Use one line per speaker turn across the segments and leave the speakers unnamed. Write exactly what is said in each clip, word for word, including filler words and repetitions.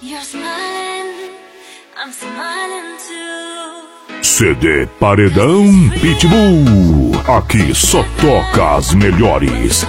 C D Paredão Pitbull. Aqui só toca as melhores.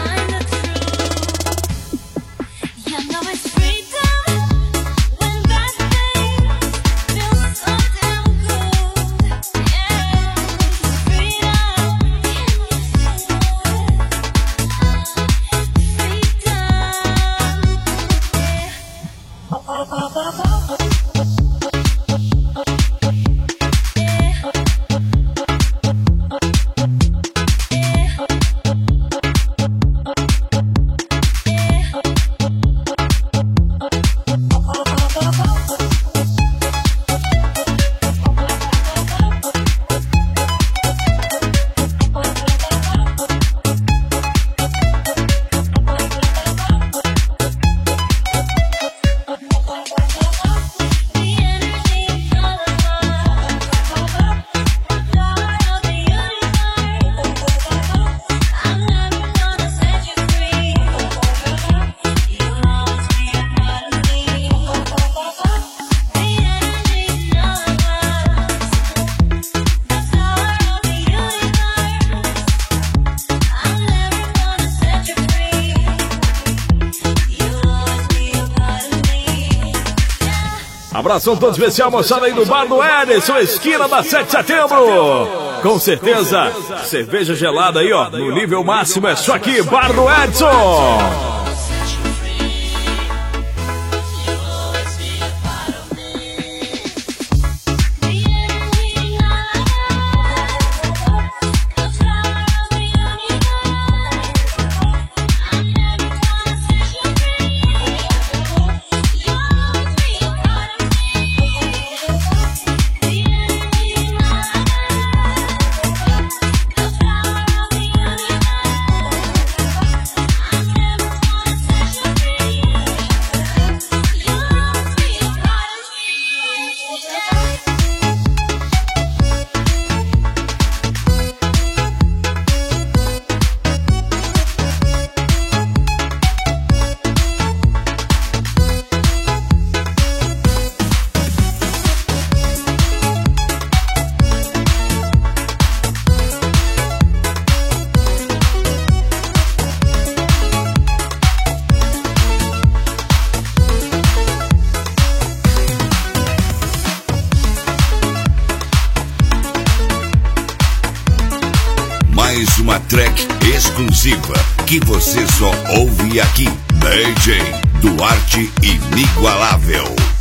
Abração todo especial, moçada aí do Bar do Edson, esquina da sete de setembro. Com certeza, cerveja gelada aí, ó, no nível máximo, é só aqui, Bar do Edson.
Mais uma track exclusiva que você só ouve aqui. D J Duarte Inigualável.